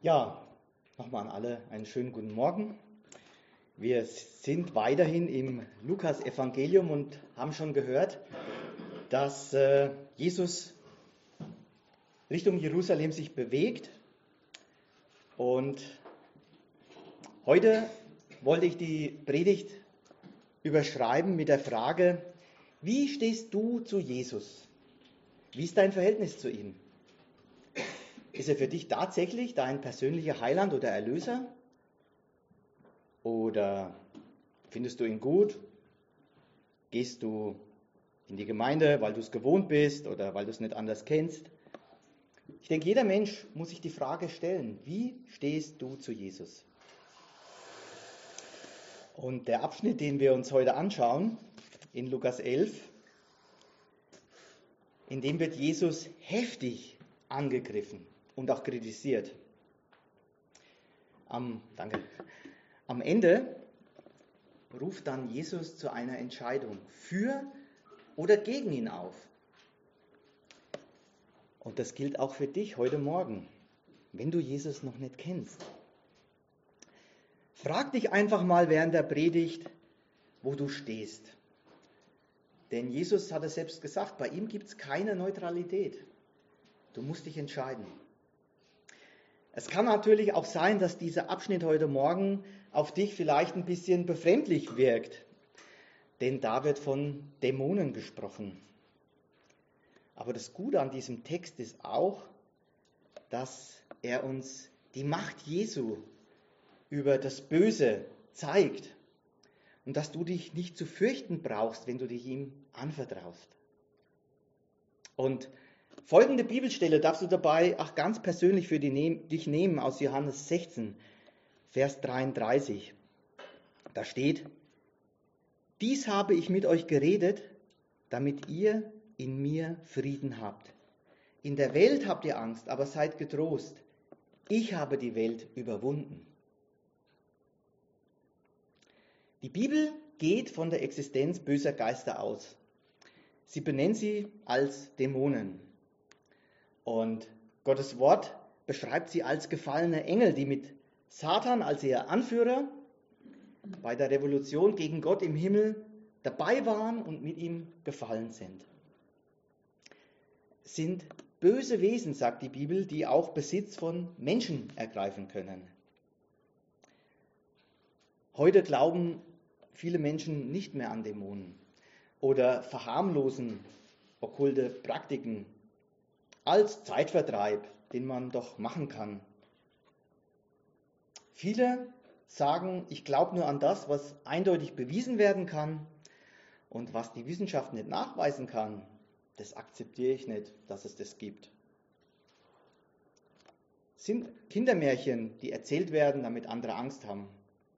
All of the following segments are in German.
Ja, nochmal an alle einen schönen guten Morgen. Wir sind weiterhin im Lukas-Evangelium und haben schon gehört, dass Jesus Richtung Jerusalem sich bewegt. Und heute wollte ich die Predigt überschreiben mit der Frage: Wie stehst du zu Jesus? Wie ist dein Verhältnis zu ihm? Ist er für dich tatsächlich dein persönlicher Heiland oder Erlöser? Oder findest du ihn gut? Gehst du in die Gemeinde, weil du es gewohnt bist oder weil du es nicht anders kennst? Ich denke, jeder Mensch muss sich die Frage stellen: Wie stehst du zu Jesus? Und der Abschnitt, den wir uns heute anschauen, in Lukas 11, in dem wird Jesus heftig angegriffen und auch kritisiert. Am Ende ruft dann Jesus zu einer Entscheidung für oder gegen ihn auf. Und das gilt auch für dich heute Morgen, wenn du Jesus noch nicht kennst. Frag dich einfach mal während der Predigt, wo du stehst. Denn Jesus hat es selbst gesagt, bei ihm gibt es keine Neutralität. Du musst dich entscheiden. Es kann natürlich auch sein, dass dieser Abschnitt heute Morgen auf dich vielleicht ein bisschen befremdlich wirkt. Denn da wird von Dämonen gesprochen. Aber das Gute an diesem Text ist auch, dass er uns die Macht Jesu über das Böse zeigt und dass du dich nicht zu fürchten brauchst, wenn du dich ihm anvertraust. Und folgende Bibelstelle darfst du dabei auch ganz persönlich für dich nehmen aus Johannes 16, Vers 33. Da steht: Dies habe ich mit euch geredet, damit ihr in mir Frieden habt. In der Welt habt ihr Angst, aber seid getrost. Ich habe die Welt überwunden. Die Bibel geht von der Existenz böser Geister aus. Sie benennt sie als Dämonen. Und Gottes Wort beschreibt sie als gefallene Engel, die mit Satan als ihr Anführer bei der Revolution gegen Gott im Himmel dabei waren und mit ihm gefallen sind. Es sind böse Wesen, sagt die Bibel, die auch Besitz von Menschen ergreifen können. Heute glauben viele Menschen nicht mehr an Dämonen oder verharmlosen okkulte Praktiken als Zeitvertreib, den man doch machen kann. Viele sagen, ich glaube nur an das, was eindeutig bewiesen werden kann, und was die Wissenschaft nicht nachweisen kann, das akzeptiere ich nicht, dass es das gibt. Es sind Kindermärchen, die erzählt werden, damit andere Angst haben.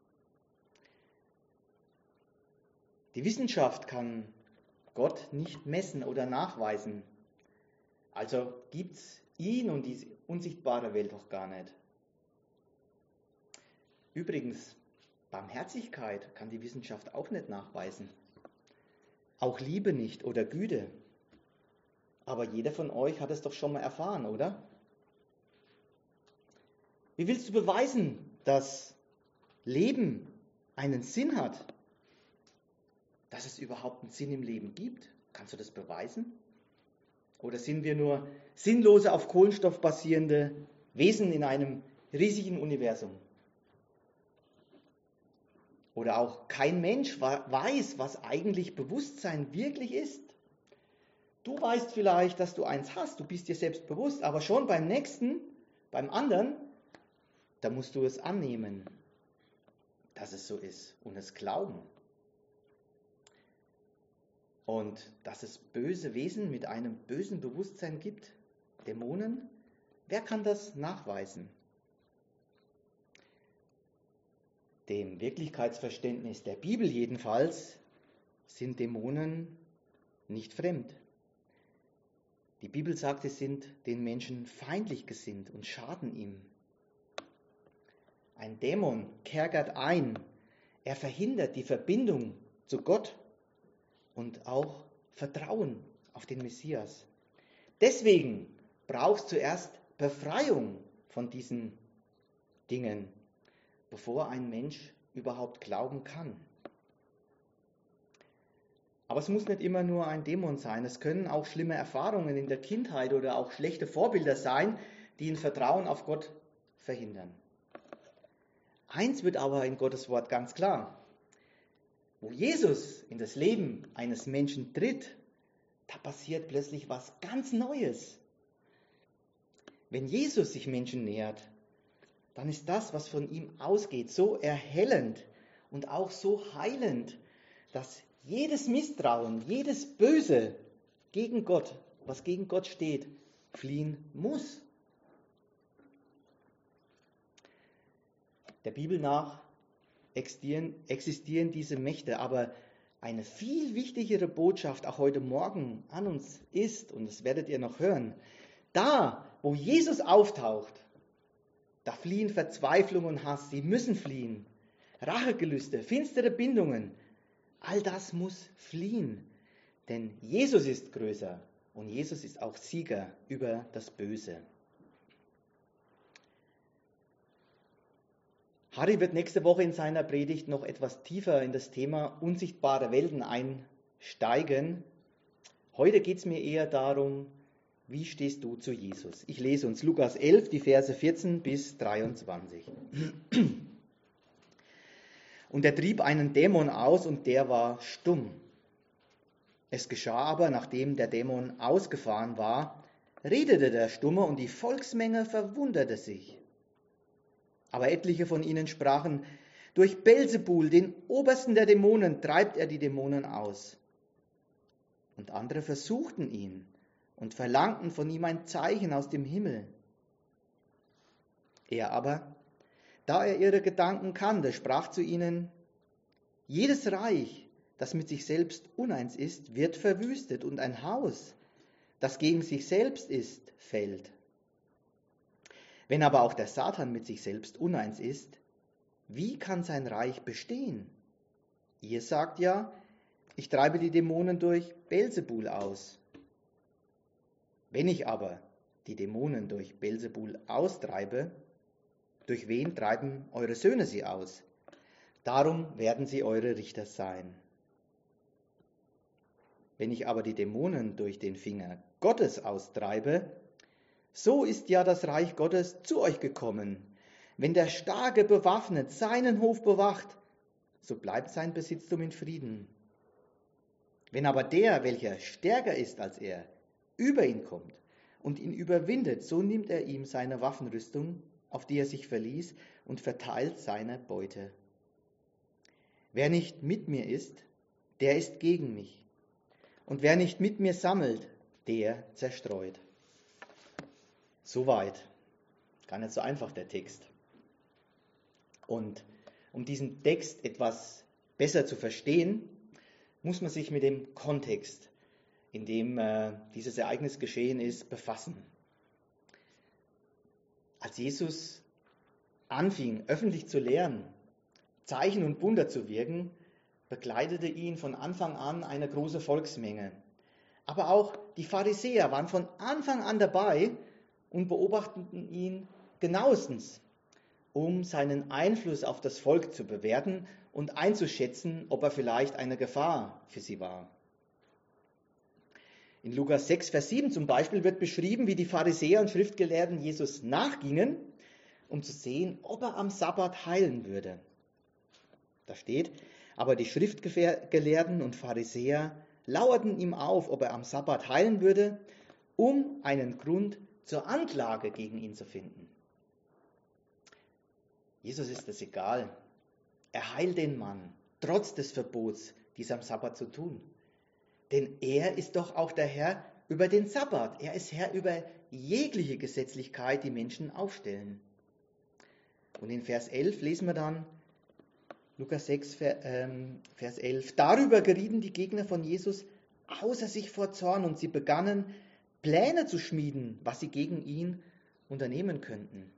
Die Wissenschaft kann Gott nicht messen oder nachweisen. Also gibt es ihn und die unsichtbare Welt auch gar nicht. Übrigens, Barmherzigkeit kann die Wissenschaft auch nicht nachweisen. Auch Liebe nicht oder Güte. Aber jeder von euch hat es doch schon mal erfahren, oder? Wie willst du beweisen, dass Leben einen Sinn hat? Dass es überhaupt einen Sinn im Leben gibt? Kannst du das beweisen? Oder sind wir nur sinnlose, auf Kohlenstoff basierende Wesen in einem riesigen Universum? Oder auch kein Mensch weiß, was eigentlich Bewusstsein wirklich ist. Du weißt vielleicht, dass du eins hast, du bist dir selbst bewusst, aber schon beim nächsten, beim anderen, da musst du es annehmen, dass es so ist und es glauben. Und dass es böse Wesen mit einem bösen Bewusstsein gibt, Dämonen, wer kann das nachweisen? Dem Wirklichkeitsverständnis der Bibel jedenfalls sind Dämonen nicht fremd. Die Bibel sagt, sie sind den Menschen feindlich gesinnt und schaden ihm. Ein Dämon kerkert ein, er verhindert die Verbindung zu Gott und auch Vertrauen auf den Messias. Deswegen braucht es zuerst Befreiung von diesen Dingen, bevor ein Mensch überhaupt glauben kann. Aber es muss nicht immer nur ein Dämon sein. Es können auch schlimme Erfahrungen in der Kindheit oder auch schlechte Vorbilder sein, die ein Vertrauen auf Gott verhindern. Eins wird aber in Gottes Wort ganz klar. Wo Jesus in das Leben eines Menschen tritt, da passiert plötzlich was ganz Neues. Wenn Jesus sich Menschen nähert, dann ist das, was von ihm ausgeht, so erhellend und auch so heilend, dass jedes Misstrauen, jedes Böse gegen Gott, was gegen Gott steht, fliehen muss. Der Bibel nach existieren diese Mächte, aber eine viel wichtigere Botschaft auch heute Morgen an uns ist, und das werdet ihr noch hören, da, wo Jesus auftaucht, da fliehen Verzweiflung und Hass, sie müssen fliehen. Rachegelüste, finstere Bindungen, all das muss fliehen, denn Jesus ist größer und Jesus ist auch Sieger über das Böse. Harry wird nächste Woche in seiner Predigt noch etwas tiefer in das Thema unsichtbare Welten einsteigen. Heute geht es mir eher darum, wie stehst du zu Jesus? Ich lese uns Lukas 11, die Verse 14 bis 23. Und er trieb einen Dämon aus, und der war stumm. Es geschah aber, nachdem der Dämon ausgefahren war, redete der Stumme, und die Volksmenge verwunderte sich. Aber etliche von ihnen sprachen, durch Belzebul, den Obersten der Dämonen, treibt er die Dämonen aus. Und andere versuchten ihn und verlangten von ihm ein Zeichen aus dem Himmel. Er aber, da er ihre Gedanken kannte, sprach zu ihnen, jedes Reich, das mit sich selbst uneins ist, wird verwüstet, und ein Haus, das gegen sich selbst ist, fällt. Wenn aber auch der Satan mit sich selbst uneins ist, wie kann sein Reich bestehen? Ihr sagt ja, ich treibe die Dämonen durch Belzebul aus. Wenn ich aber die Dämonen durch Belzebul austreibe, durch wen treiben eure Söhne sie aus? Darum werden sie eure Richter sein. Wenn ich aber die Dämonen durch den Finger Gottes austreibe, so ist ja das Reich Gottes zu euch gekommen. Wenn der Starke bewaffnet seinen Hof bewacht, so bleibt sein Besitztum in Frieden. Wenn aber der, welcher stärker ist als er, über ihn kommt und ihn überwindet, so nimmt er ihm seine Waffenrüstung, auf die er sich verließ, und verteilt seine Beute. Wer nicht mit mir ist, der ist gegen mich. Und wer nicht mit mir sammelt, der zerstreut. Soweit. Gar nicht so einfach, der Text. Und um diesen Text etwas besser zu verstehen, muss man sich mit dem Kontext, in dem dieses Ereignis geschehen ist, befassen. Als Jesus anfing, öffentlich zu lehren, Zeichen und Wunder zu wirken, begleitete ihn von Anfang an eine große Volksmenge. Aber auch die Pharisäer waren von Anfang an dabei und beobachteten ihn genauestens, um seinen Einfluss auf das Volk zu bewerten und einzuschätzen, ob er vielleicht eine Gefahr für sie war. In Lukas 6, Vers 7 zum Beispiel wird beschrieben, wie die Pharisäer und Schriftgelehrten Jesus nachgingen, um zu sehen, ob er am Sabbat heilen würde. Da steht, aber die Schriftgelehrten und Pharisäer lauerten ihm auf, ob er am Sabbat heilen würde, um einen Grund zur Anklage gegen ihn zu finden. Jesus ist es egal. Er heilt den Mann, trotz des Verbots, dies am Sabbat zu tun. Denn er ist doch auch der Herr über den Sabbat. Er ist Herr über jegliche Gesetzlichkeit, die Menschen aufstellen. Und in Vers 11 lesen wir dann, Lukas 6, Vers 11, darüber gerieten die Gegner von Jesus außer sich vor Zorn, und sie begannen, Pläne zu schmieden, was sie gegen ihn unternehmen könnten.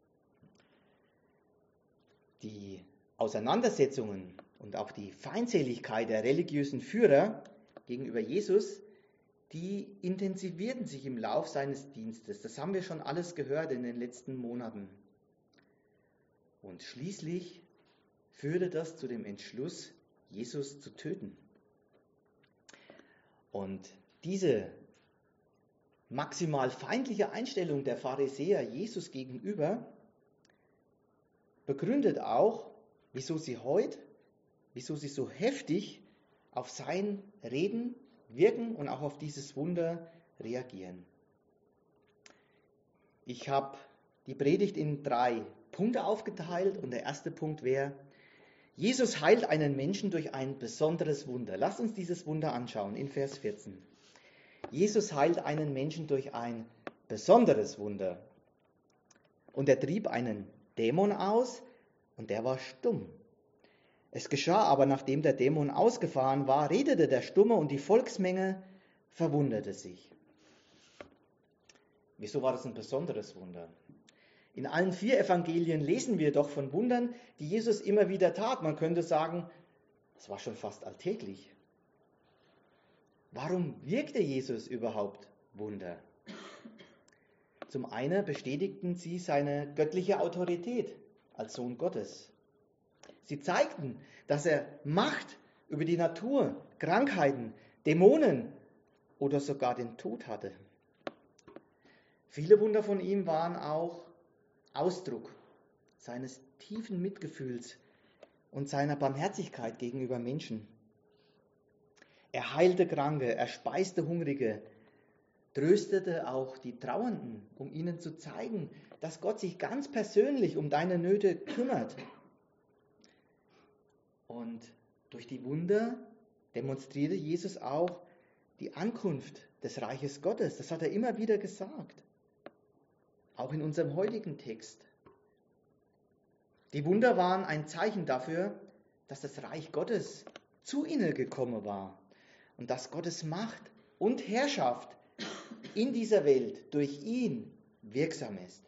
Die Auseinandersetzungen und auch die Feindseligkeit der religiösen Führer gegenüber Jesus, die intensivierten sich im Lauf seines Dienstes. Das haben wir schon alles gehört in den letzten Monaten. Und schließlich führte das zu dem Entschluss, Jesus zu töten. Und diese maximal feindliche Einstellung der Pharisäer Jesus gegenüber begründet auch, wieso sie so heftig auf sein Reden wirken und auch auf dieses Wunder reagieren. Ich habe die Predigt in 3 Punkte aufgeteilt und der erste Punkt wäre, Jesus heilt einen Menschen durch ein besonderes Wunder. Lasst uns dieses Wunder anschauen in Vers 14. Jesus heilt einen Menschen durch ein besonderes Wunder. Und er trieb einen Dämon aus und der war stumm. Es geschah aber, nachdem der Dämon ausgefahren war, redete der Stumme und die Volksmenge verwunderte sich. Wieso war das ein besonderes Wunder? In allen 4 Evangelien lesen wir doch von Wundern, die Jesus immer wieder tat. Man könnte sagen, es war schon fast alltäglich. Warum wirkte Jesus überhaupt Wunder? Zum einen bestätigten sie seine göttliche Autorität als Sohn Gottes. Sie zeigten, dass er Macht über die Natur, Krankheiten, Dämonen oder sogar den Tod hatte. Viele Wunder von ihm waren auch Ausdruck seines tiefen Mitgefühls und seiner Barmherzigkeit gegenüber Menschen. Er heilte Kranke, er speiste Hungrige, tröstete auch die Trauernden, um ihnen zu zeigen, dass Gott sich ganz persönlich um deine Nöte kümmert. Und durch die Wunder demonstrierte Jesus auch die Ankunft des Reiches Gottes. Das hat er immer wieder gesagt. Auch in unserem heutigen Text. Die Wunder waren ein Zeichen dafür, dass das Reich Gottes zu ihnen gekommen war und dass Gottes Macht und Herrschaft in dieser Welt durch ihn wirksam ist.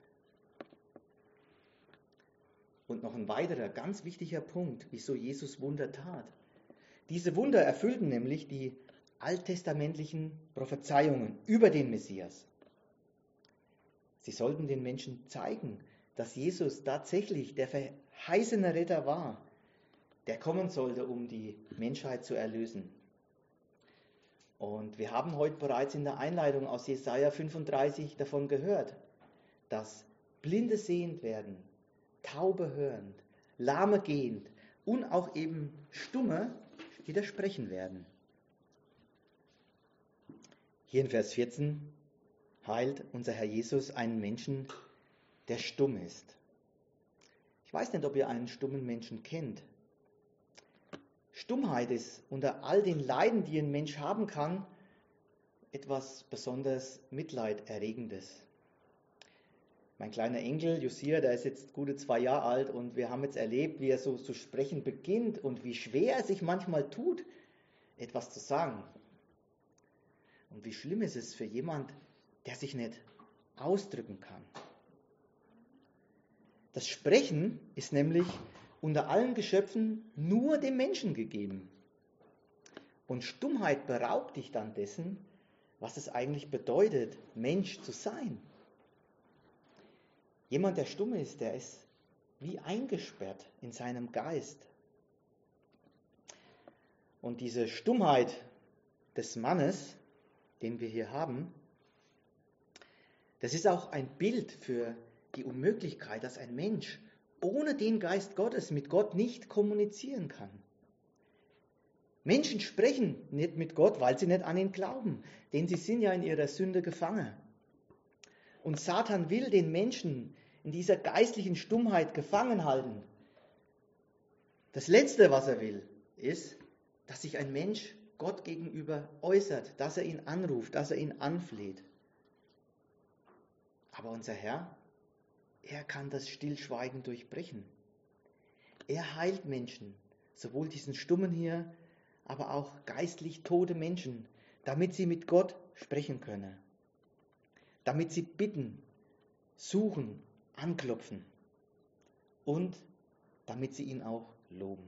Und noch ein weiterer ganz wichtiger Punkt, wieso Jesus Wunder tat. Diese Wunder erfüllten nämlich die alttestamentlichen Prophezeiungen über den Messias. Sie sollten den Menschen zeigen, dass Jesus tatsächlich der verheißene Retter war, der kommen sollte, um die Menschheit zu erlösen. Und wir haben heute bereits in der Einleitung aus Jesaja 35 davon gehört, dass Blinde sehend werden, Taube hörend, Lahme gehend und auch eben Stumme wieder sprechen werden. Hier in Vers 14 heilt unser Herr Jesus einen Menschen, der stumm ist. Ich weiß nicht, ob ihr einen stummen Menschen kennt. Stummheit ist unter all den Leiden, die ein Mensch haben kann, etwas besonders Mitleiderregendes. Mein kleiner Enkel, Josia, der ist jetzt gute 2 Jahre alt und wir haben jetzt erlebt, wie er so zu sprechen beginnt und wie schwer es sich manchmal tut, etwas zu sagen. Und wie schlimm ist es für jemand, der sich nicht ausdrücken kann. Das Sprechen ist nämlich unter allen Geschöpfen nur dem Menschen gegeben. Und Stummheit beraubt dich dann dessen, was es eigentlich bedeutet, Mensch zu sein. Jemand, der stumm ist, der ist wie eingesperrt in seinem Geist. Und diese Stummheit des Mannes, den wir hier haben, das ist auch ein Bild für die Unmöglichkeit, dass ein Mensch ohne den Geist Gottes mit Gott nicht kommunizieren kann. Menschen sprechen nicht mit Gott, weil sie nicht an ihn glauben, denn sie sind ja in ihrer Sünde gefangen. Und Satan will den Menschen in dieser geistlichen Stummheit gefangen halten. Das Letzte, was er will, ist, dass sich ein Mensch Gott gegenüber äußert, dass er ihn anruft, dass er ihn anfleht. Aber unser Herr, er kann das Stillschweigen durchbrechen. Er heilt Menschen, sowohl diesen Stummen hier, aber auch geistlich tote Menschen, damit sie mit Gott sprechen können. Damit sie bitten, suchen, anklopfen und damit sie ihn auch loben.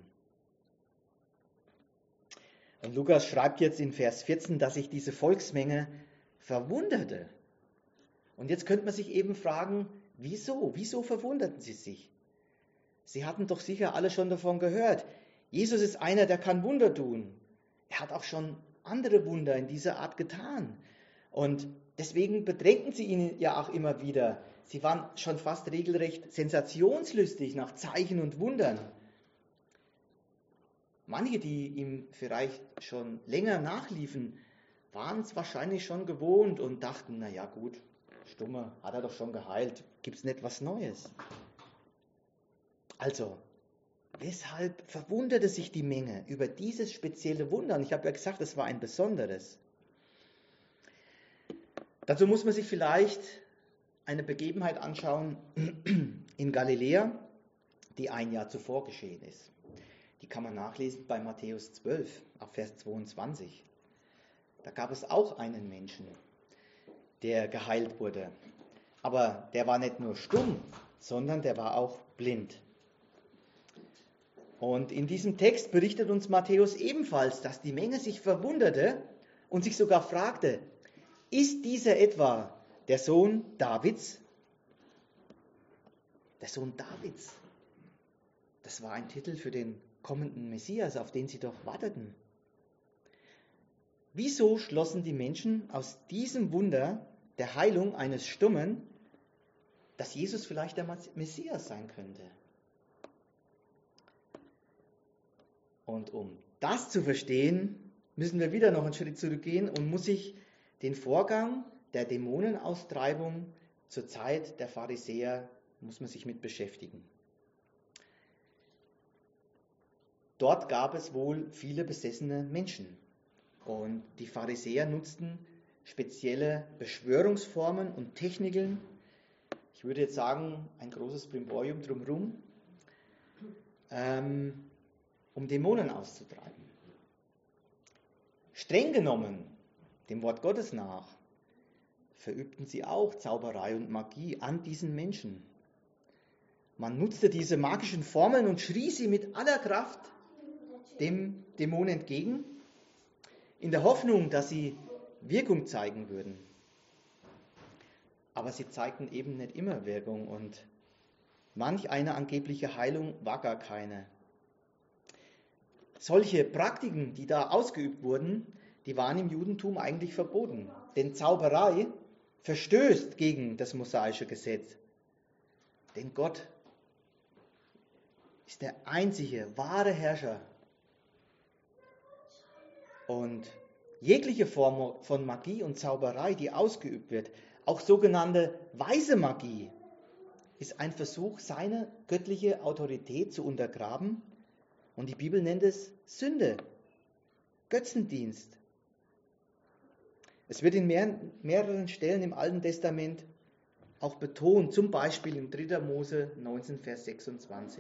Und Lukas schreibt jetzt in Vers 14, dass sich diese Volksmenge verwunderte. Und jetzt könnte man sich eben fragen, wieso? Wieso verwunderten sie sich? Sie hatten doch sicher alle schon davon gehört. Jesus ist einer, der kann Wunder tun. Er hat auch schon andere Wunder in dieser Art getan. Und deswegen bedrängten sie ihn ja auch immer wieder. Sie waren schon fast regelrecht sensationslüstig nach Zeichen und Wundern. Manche, die ihm vielleicht schon länger nachliefen, waren es wahrscheinlich schon gewohnt und dachten, naja gut, Stumme, hat er doch schon geheilt, gibt es nicht was Neues. Also, weshalb verwunderte sich die Menge über dieses spezielle Wunder? Und ich habe ja gesagt, es war ein besonderes. Dazu muss man sich vielleicht eine Begebenheit anschauen in Galiläa, die ein Jahr zuvor geschehen ist. Die kann man nachlesen bei Matthäus 12, ab Vers 22. Da gab es auch einen Menschen, der geheilt wurde. Aber der war nicht nur stumm, sondern der war auch blind. Und in diesem Text berichtet uns Matthäus ebenfalls, dass die Menge sich verwunderte und sich sogar fragte, ist dieser etwa der Sohn Davids? Der Sohn Davids. Das war ein Titel für den kommenden Messias, auf den sie doch warteten. Wieso schlossen die Menschen aus diesem Wunder der Heilung eines Stummen, dass Jesus vielleicht der Messias sein könnte? Und um das zu verstehen, müssen wir wieder noch einen Schritt zurückgehen und muss sich den Vorgang der Dämonenaustreibung zur Zeit der Pharisäer, muss man sich mit beschäftigen. Dort gab es wohl viele besessene Menschen und die Pharisäer nutzten spezielle Beschwörungsformen und Techniken. Ich würde jetzt sagen, ein großes Brimborium drumherum, um Dämonen auszutreiben. Streng genommen, dem Wort Gottes nach, verübten sie auch Zauberei und Magie an diesen Menschen. Man nutzte diese magischen Formeln und schrie sie mit aller Kraft dem Dämon entgegen, in der Hoffnung, dass sie Wirkung zeigen würden. Aber sie zeigten eben nicht immer Wirkung und manch eine angebliche Heilung war gar keine. Solche Praktiken, die da ausgeübt wurden, die waren im Judentum eigentlich verboten. Denn Zauberei verstößt gegen das mosaische Gesetz. Denn Gott ist der einzige wahre Herrscher. Und jegliche Form von Magie und Zauberei, die ausgeübt wird, auch sogenannte weise Magie, ist ein Versuch, seine göttliche Autorität zu untergraben. Und die Bibel nennt es Sünde, Götzendienst. Es wird in mehreren Stellen im Alten Testament auch betont, zum Beispiel in 3. Mose 19, Vers 26.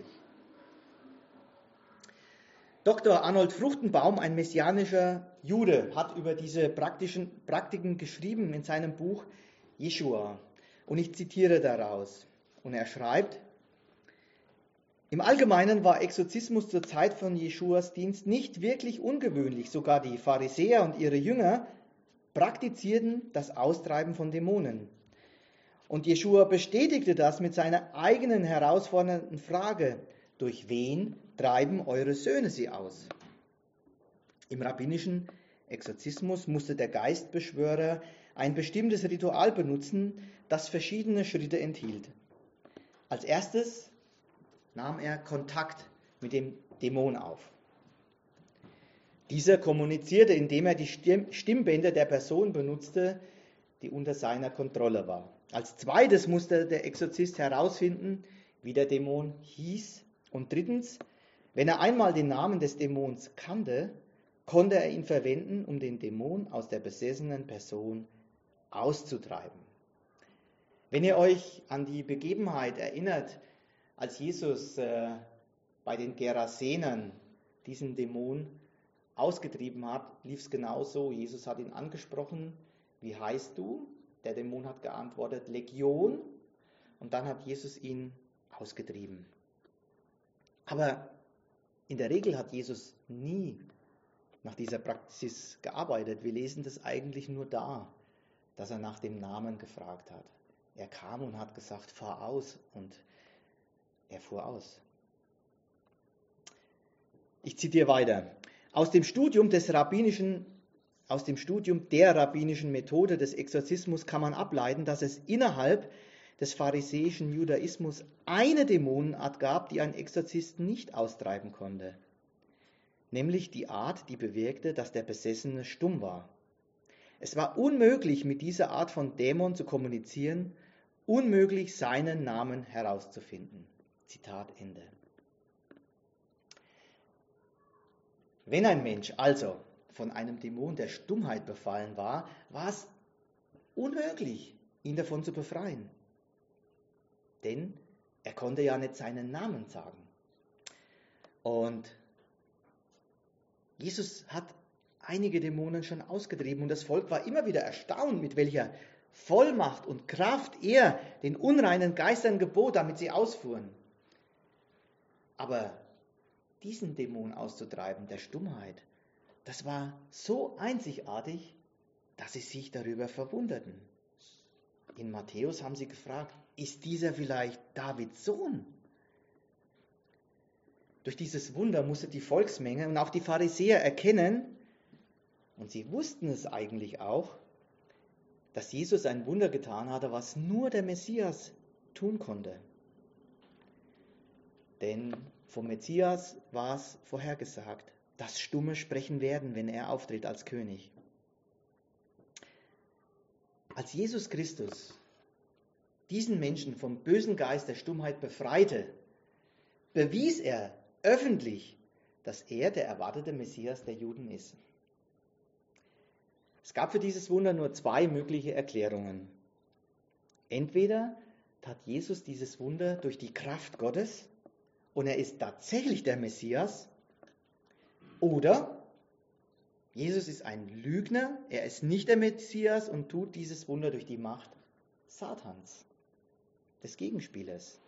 Dr. Arnold Fruchtenbaum, ein messianischer Jude, hat über diese Praktiken geschrieben in seinem Buch Jeschua. Und ich zitiere daraus. Und er schreibt, im Allgemeinen war Exorzismus zur Zeit von Jeschuas Dienst nicht wirklich ungewöhnlich. Sogar die Pharisäer und ihre Jünger praktizierten das Austreiben von Dämonen. Und Jeschua bestätigte das mit seiner eigenen herausfordernden Frage, durch wen treiben eure Söhne sie aus? Im rabbinischen Exorzismus musste der Geistbeschwörer ein bestimmtes Ritual benutzen, das verschiedene Schritte enthielt. Als erstes nahm er Kontakt mit dem Dämon auf. Dieser kommunizierte, indem er die Stimmbänder der Person benutzte, die unter seiner Kontrolle war. Als zweites musste der Exorzist herausfinden, wie der Dämon hieß. Und drittens, wenn er einmal den Namen des Dämons kannte, konnte er ihn verwenden, um den Dämon aus der besessenen Person auszutreiben. Wenn ihr euch an die Begebenheit erinnert, als Jesus bei den Gerasenern diesen Dämon ausgetrieben hat, lief es genau so. Jesus hat ihn angesprochen, wie heißt du? Der Dämon hat geantwortet, Legion. Und dann hat Jesus ihn ausgetrieben. Aber in der Regel hat Jesus nie nach dieser Praxis gearbeitet. Wir lesen das eigentlich nur da, dass er nach dem Namen gefragt hat. Er kam und hat gesagt, fahr aus, und er fuhr aus. Ich zitiere weiter. Aus dem Studium der rabbinischen Methode des Exorzismus kann man ableiten, dass es innerhalb des pharisäischen Judaismus eine Dämonenart gab, die ein Exorzist nicht austreiben konnte. Nämlich die Art, die bewirkte, dass der Besessene stumm war. Es war unmöglich, mit dieser Art von Dämon zu kommunizieren, unmöglich, seinen Namen herauszufinden. Zitat Ende. Wenn ein Mensch also von einem Dämon der Stummheit befallen war, war es unmöglich, ihn davon zu befreien. Denn er konnte ja nicht seinen Namen sagen. Und Jesus hat einige Dämonen schon ausgetrieben und das Volk war immer wieder erstaunt, mit welcher Vollmacht und Kraft er den unreinen Geistern gebot, damit sie ausfuhren. Aber diesen Dämon auszutreiben, der Stummheit, das war so einzigartig, dass sie sich darüber verwunderten. In Matthäus haben sie gefragt, ist dieser vielleicht Davids Sohn? Durch dieses Wunder musste die Volksmenge und auch die Pharisäer erkennen, und sie wussten es eigentlich auch, dass Jesus ein Wunder getan hatte, was nur der Messias tun konnte. Denn vom Messias war es vorhergesagt, dass Stumme sprechen werden, wenn er auftritt als König. Als Jesus Christus diesen Menschen vom bösen Geist der Stummheit befreite, bewies er öffentlich, dass er der erwartete Messias der Juden ist. Es gab für dieses Wunder nur zwei mögliche Erklärungen. Entweder tat Jesus dieses Wunder durch die Kraft Gottes und er ist tatsächlich der Messias, oder Jesus ist ein Lügner, er ist nicht der Messias und tut dieses Wunder durch die Macht Satans, des Gegenspielers.